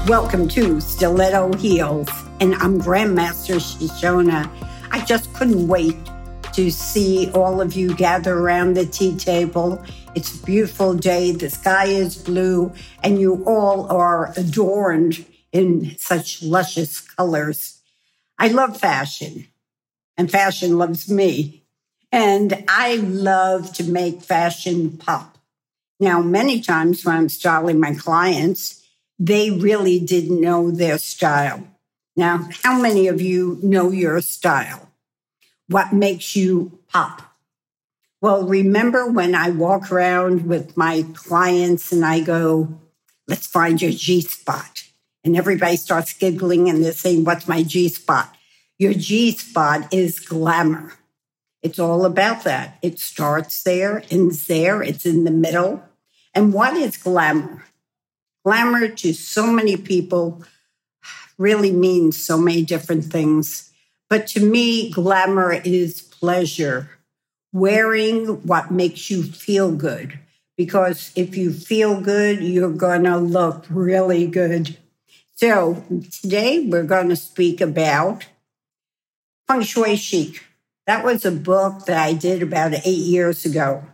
Welcome to Stiletto Heels, and I'm Grandmaster Shoshona. I just couldn't wait to see all of you gather around the tea table. It's a beautiful day, the sky is blue, and you all are adorned in such luscious colors. I love fashion, and fashion loves me, and I love to make fashion pop. Now, many times when I'm styling my clients, they really didn't know their style. Now, how many of you know your style? What makes you pop? Well, remember when I walk around with my clients and I go, let's find your G-spot. And everybody starts giggling and they're saying, what's my G-spot? Your G-spot is glamour. It's all about that. It starts there, ends there, it's in the middle. And what is glamour? Glamour to so many people really means so many different things. But to me, glamour is pleasure. Wearing what makes you feel good. Because if you feel good, you're going to look really good. So today we're going to speak about Feng Shui Chic. That was a book that I did about 8 years ago.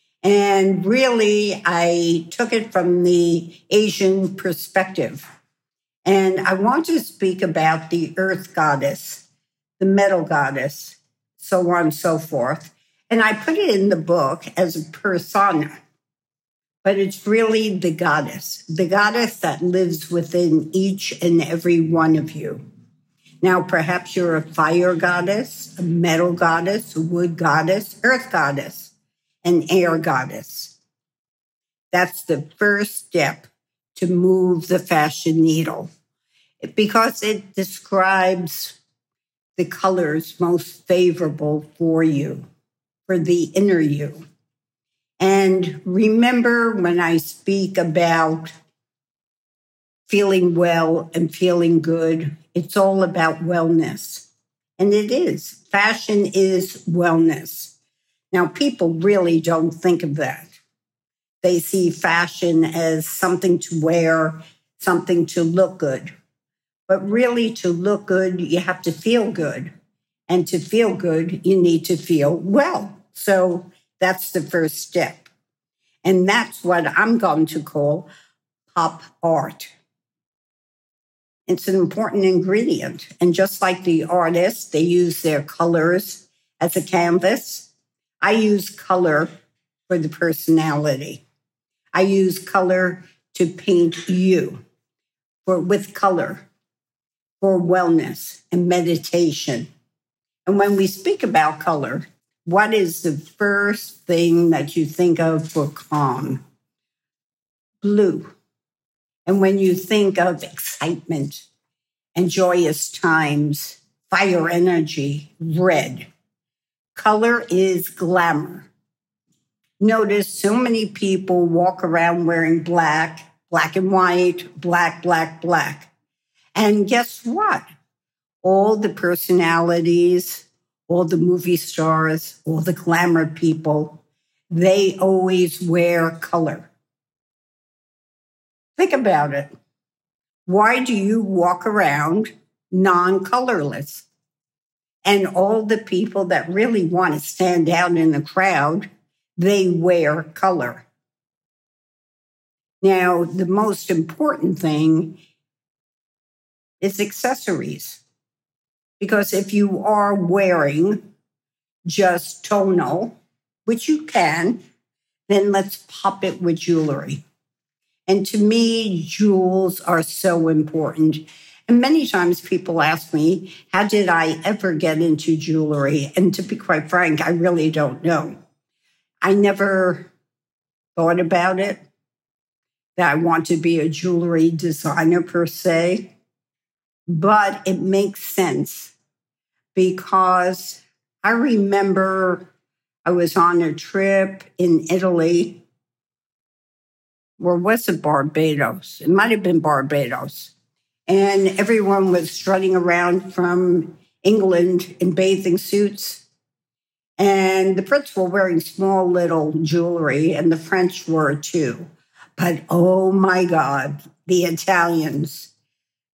And really, I took it from the Asian perspective. And I want to speak about the earth goddess, the metal goddess, so on and so forth. And I put it in the book as a persona. But it's really the goddess that lives within each and every one of you. Now, perhaps you're a fire goddess, a metal goddess, a wood goddess, earth goddess, an air goddess. That's the first step to move the fashion needle because it describes the colors most favorable for you, for the inner you. And remember when I speak about feeling well and feeling good, it's all about wellness. And it is. Fashion is wellness. Now, people really don't think of that. They see fashion as something to wear, something to look good. But really, to look good, you have to feel good. And to feel good, you need to feel well. So that's the first step. And that's what I'm going to call pop art. It's an important ingredient. And just like the artists, they use their colors as a canvas. I use color for the personality. I use color to paint you with color for wellness and meditation. And when we speak about color, what is the first thing that you think of for calm? Blue. And when you think of excitement and joyous times, fire energy, red. Color is glamour. Notice so many people walk around wearing black, black and white, black, black, black. And guess what? All the personalities, all the movie stars, all the glamour people, they always wear color. Think about it. Why do you walk around non-colorless? And all the people that really want to stand out in the crowd, they wear color. Now, the most important thing is accessories. Because if you are wearing just tonal, which you can, then let's pop it with jewelry. And to me, jewels are so important. And many times people ask me, how did I ever get into jewelry? And to be quite frank, I really don't know. I never thought about it, that I want to be a jewelry designer per se. But it makes sense because I remember I was on a trip in Italy. Or was it Barbados? It might have been Barbados. And everyone was strutting around from England in bathing suits. And the Brits were wearing small little jewelry, and the French were too. But oh my God, the Italians,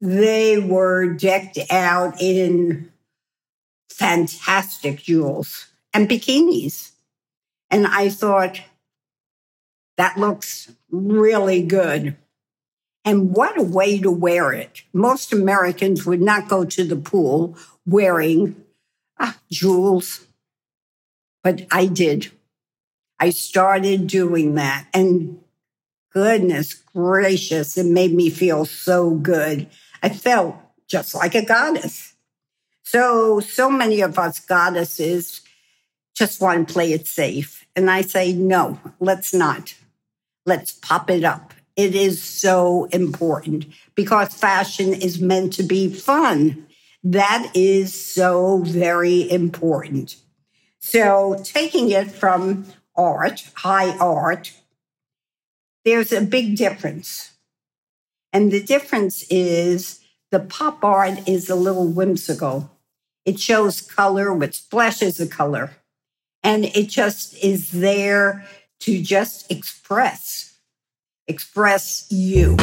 They were decked out in fantastic jewels and bikinis. And I thought, that looks really good. And what a way to wear it. Most Americans would not go to the pool wearing jewels, but I did. I started doing that, and goodness gracious, it made me feel so good. I felt just like a goddess. So many of us goddesses just want to play it safe. And I say, no, let's not. Let's pop it up. It is so important because fashion is meant to be fun. That is so very important. So taking it from art, high art, there's a big difference. And the difference is the pop art is a little whimsical. It shows color with splashes of color. And it just is there to just express you.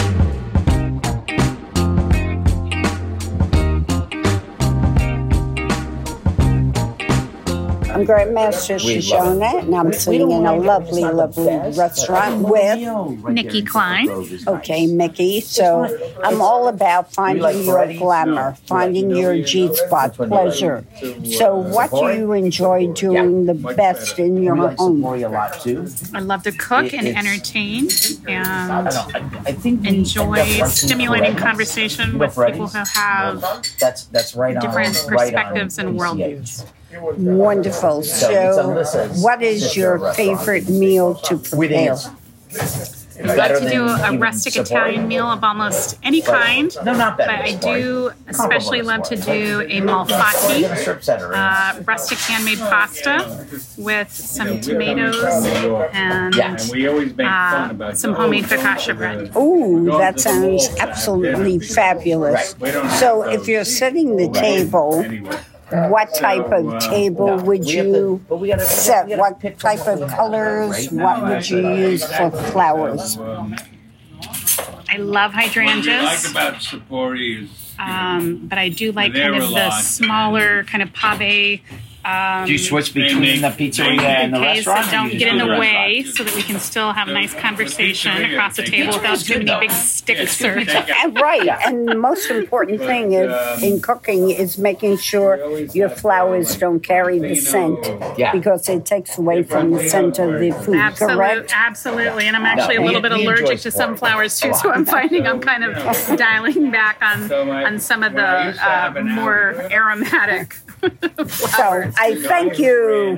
I'm Grandmaster Shoshona, and I'm sitting in a lovely, lovely restaurant with Mickey Klein. Okay, Mickey. So I'm all about finding your glamour, finding your G-spot, pleasure. So what do you enjoy doing the best in your home? I love to cook and entertain and enjoy stimulating conversation with people who have different perspectives and worldviews. Wonderful. So what is your favorite meal to prepare? I like to do a rustic Italian meal of almost any kind, but I do especially love to do a malfatti, rustic handmade pasta with some tomatoes and some homemade focaccia bread. Ooh, that sounds absolutely fabulous. So if you're setting the table, what type of table would you set? What type of colors? What would you use for flowers? I love hydrangeas. What I like about Sapori is, but I do like kind of the smaller kind of pave. Do you switch between the pizzeria and the restaurant? That don't get in the way so that we can still have a nice conversation across the table without too many big sticks. Right. And the most important thing in cooking is making sure your flowers don't carry the scent because it takes away from the scent of the food, correct? Absolutely. And I'm actually a little bit allergic to some flowers too, so I'm finding I'm kind of dialing back on some of the more aromatic flowers. So I thank you.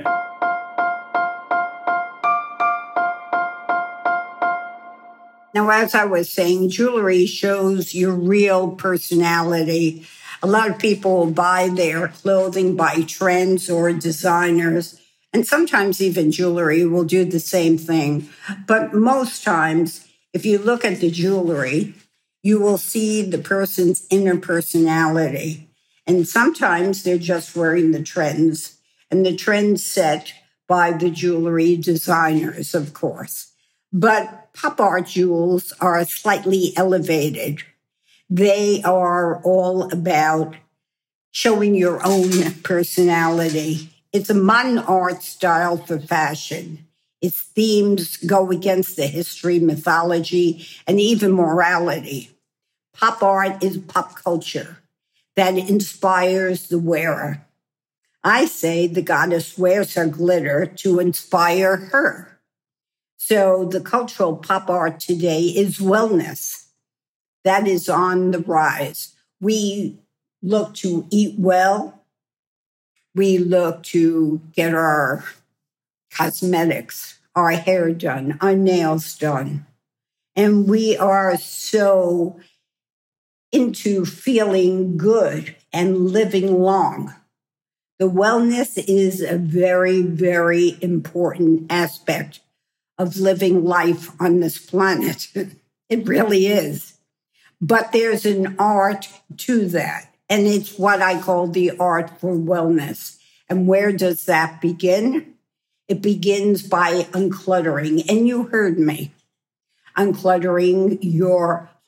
Now, as I was saying, jewelry shows your real personality. A lot of people will buy their clothing by trends or designers, and sometimes even jewelry will do the same thing. But most times, if you look at the jewelry, you will see the person's inner personality. And sometimes they're just wearing the trends, and the trends set by the jewelry designers, of course. But pop art jewels are slightly elevated. They are all about showing your own personality. It's a modern art style for fashion. Its themes go against the history, mythology, and even morality. Pop art is pop culture that inspires the wearer. I say the goddess wears her glitter to inspire her. So the cultural pop art today is wellness. That is on the rise. We look to eat well. We look to get our cosmetics, our hair done, our nails done. And we are so into feeling good and living long. The wellness is a very, very important aspect of living life on this planet. It really is. But there's an art to that, and it's what I call the art for wellness. And where does that begin? It begins by uncluttering, and you heard me. Uncluttering your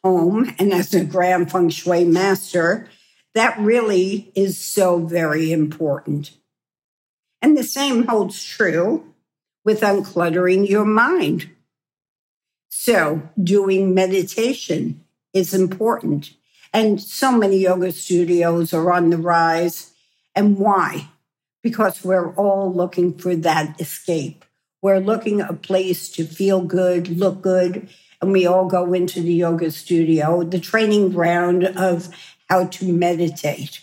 home and as a grand feng shui master, that really is so very important. And the same holds true with uncluttering your mind. So doing meditation is important. And so many yoga studios are on the rise. And why? Because we're all looking for that escape. We're looking at a place to feel good, look good, and we all go into the yoga studio, the training ground of how to meditate.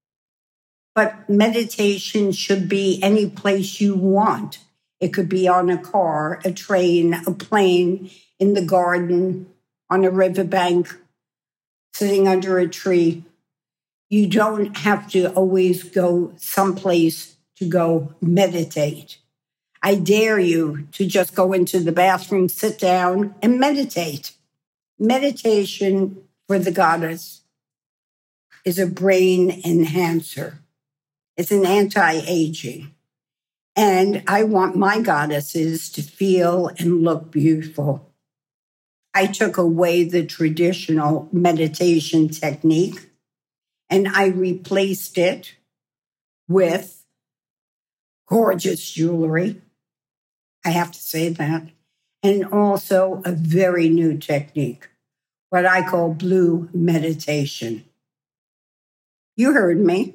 But meditation should be any place you want. It could be on a car, a train, a plane, in the garden, on a riverbank, sitting under a tree. You don't have to always go someplace to go meditate. I dare you to just go into the bathroom, sit down, and meditate. Meditation for the goddess is a brain enhancer. It's an anti-aging. And I want my goddesses to feel and look beautiful. I took away the traditional meditation technique and I replaced it with gorgeous jewelry. I have to say that. And also a very new technique, what I call blue meditation. You heard me.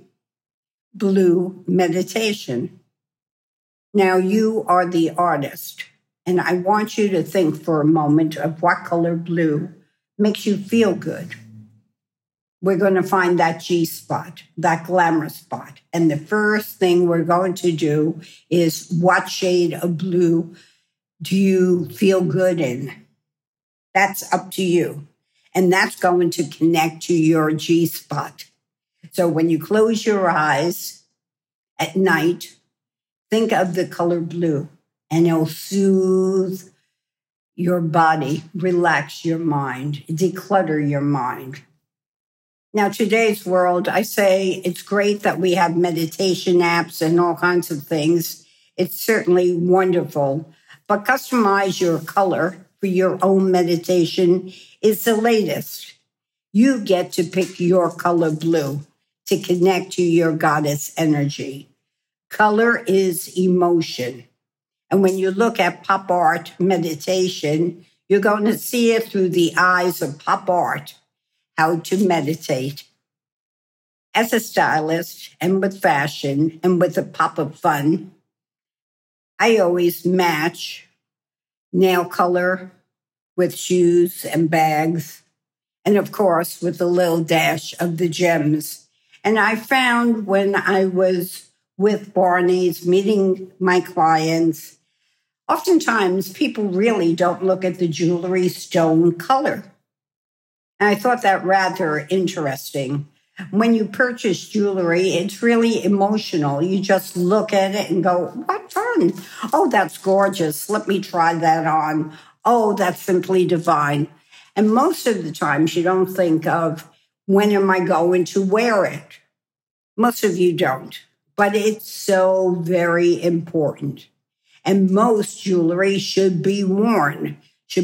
Blue meditation. Now you are the artist. And I want you to think for a moment of what color blue makes you feel good. We're going to find that G spot, that glamour spot. And the first thing we're going to do is what shade of blue do you feel good in? That's up to you. And that's going to connect to your G spot. So when you close your eyes at night, think of the color blue. And it'll soothe your body, relax your mind, declutter your mind. Now, today's world, I say it's great that we have meditation apps and all kinds of things. It's certainly wonderful. But customize your color for your own meditation is the latest. You get to pick your color blue to connect to your goddess energy. Color is emotion. And when you look at pop art meditation, you're going to see it through the eyes of pop art, how to meditate. As a stylist and with fashion and with a pop of fun, I always match nail color with shoes and bags, and of course with a little dash of the gems. And I found when I was with Barney's meeting my clients, oftentimes people really don't look at the jewelry stone color. And I thought that rather interesting. When you purchase jewelry, it's really emotional. You just look at it and go, what fun. Oh, that's gorgeous. Let me try that on. Oh, that's simply divine. And most of the times you don't think of, when am I going to wear it? Most of you don't. But it's so very important. And most jewelry should be worn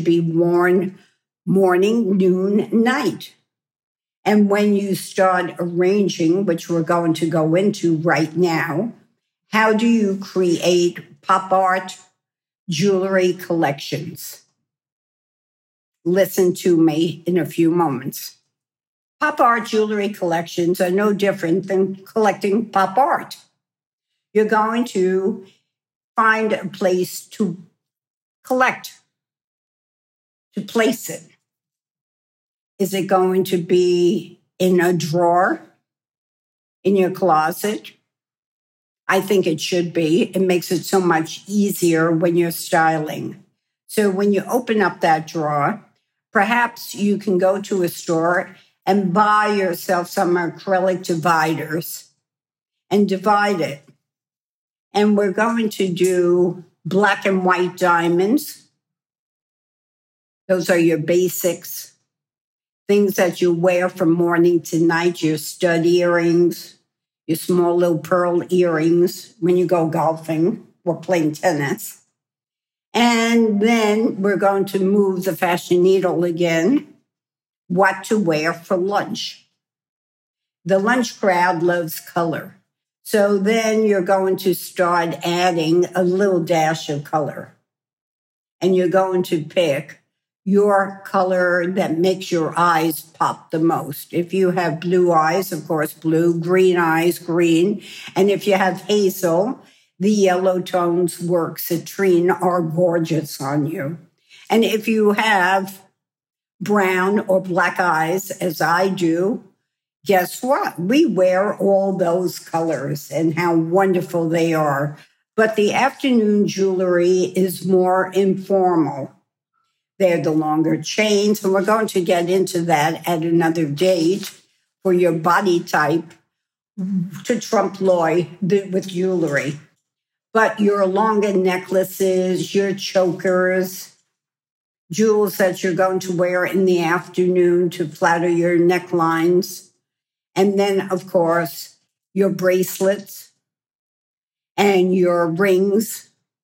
morning, noon, night. And when you start arranging, which we're going to go into right now, how do you create pop art jewelry collections? Listen to me in a few moments. Pop art jewelry collections are no different than collecting pop art. You're going to find a place to collect, to place it. Is it going to be in a drawer in your closet? I think it should be. It makes it so much easier when you're styling. So when you open up that drawer, perhaps you can go to a store and buy yourself some acrylic dividers and divide it. And we're going to do black and white diamonds. Those are your basics. Things that you wear from morning to night, your stud earrings, your small little pearl earrings when you go golfing or playing tennis. And then we're going to move the fashion needle again. what to wear for lunch. The lunch crowd loves color. So then you're going to start adding a little dash of color. And you're going to pick your color that makes your eyes pop the most. If you have blue eyes, of course, blue, green eyes, green. And if you have hazel, the yellow tones work citrine are gorgeous on you. And if you have brown or black eyes, as I do, guess what? We wear all those colors and how wonderful they are. But the afternoon jewelry is more informal. They're the longer chains, and we're going to get into that at another date for your body type to trump Loy with jewelry. But your longer necklaces, your chokers, jewels that you're going to wear in the afternoon to flatter your necklines. And then, of course, your bracelets and your rings.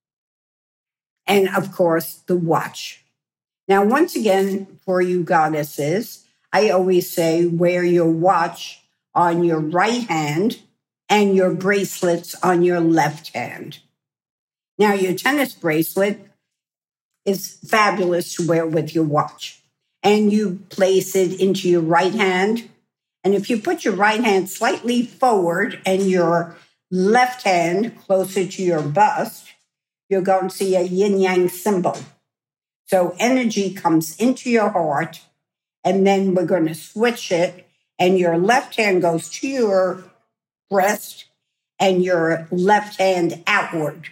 And, of course, the watch. Now, once again, for you goddesses, I always say wear your watch on your right hand and your bracelets on your left hand. Now, your tennis bracelet is fabulous to wear with your watch. And you place it into your right hand. And if you put your right hand slightly forward and your left hand closer to your bust, you're going to see a yin-yang symbol. So energy comes into your heart, and then we're going to switch it, and your left hand goes to your breast and your left hand outward.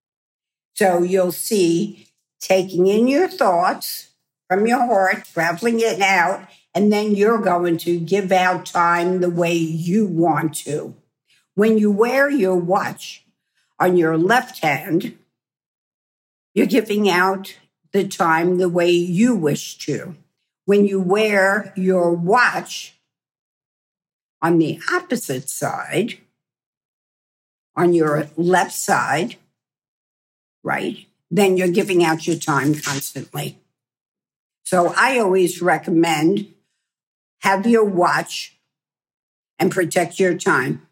So you'll see taking in your thoughts from your heart, traveling it out, and then you're going to give out time the way you want to. When you wear your watch on your left hand, you're giving out the time the way you wish to. When you wear your watch on the opposite side, on your left side, right, then you're giving out your time constantly. So I always recommend have your watch and protect your time.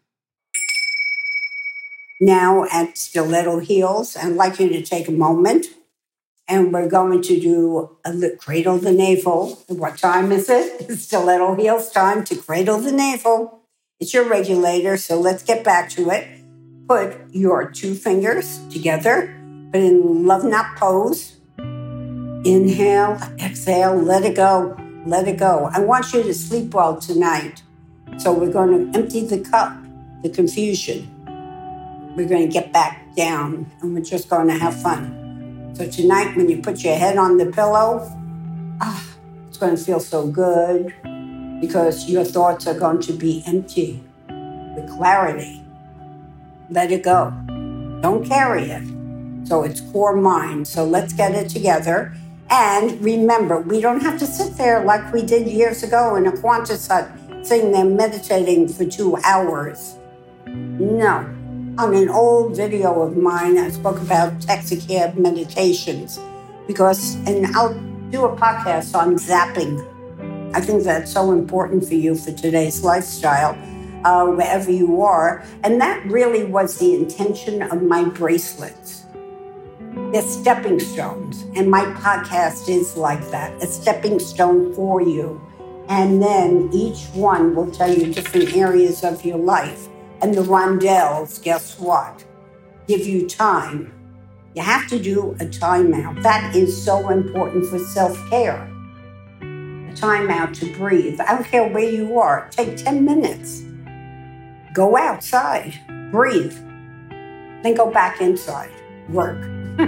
Now at Stiletto Heels, I'd like you to take a moment and we're going to do a cradle the navel. What time is it? It's Stiletto Heels time to cradle the navel. It's your regulator, so let's get back to it. Put your two fingers together, put in love knot pose. Inhale, exhale, let it go, let it go. I want you to sleep well tonight. So we're going to empty the cup, the confusion. We're going to get back down and we're just going to have fun. So tonight, when you put your head on the pillow, it's going to feel so good because your thoughts are going to be empty with clarity. Let it go. Don't carry it. So it's core mind. So let's get it together. And remember, we don't have to sit there like we did years ago in a Qantas hut, sitting there meditating for 2 hours. No. On an old video of mine, I spoke about taxicab meditations and I'll do a podcast on zapping. I think that's so important for you for today's lifestyle, wherever you are. And that really was the intention of my bracelets. They're stepping stones. And my podcast is like that, a stepping stone for you. And then each one will tell you different areas of your life. And the rondelles, guess what? Give you time. You have to do a timeout. That is so important for self-care. A timeout to breathe. I don't care where you are. Take 10 minutes. Go outside. Breathe. Then go back inside. Work.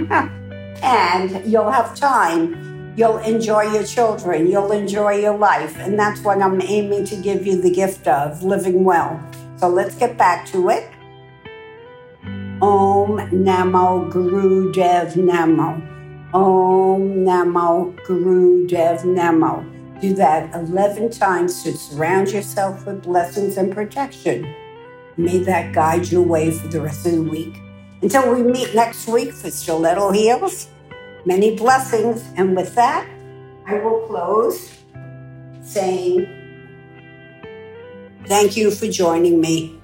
And you'll have time. You'll enjoy your children. You'll enjoy your life. And that's what I'm aiming to give you the gift of, living well. So let's get back to it. Om Namo Guru Dev Namo. Om Namo Guru Dev Namo. Do that 11 times to surround yourself with blessings and protection. May that guide your way for the rest of the week. Until we meet next week for Stiletto Heels, many blessings. And with that, I will close saying, thank you for joining me.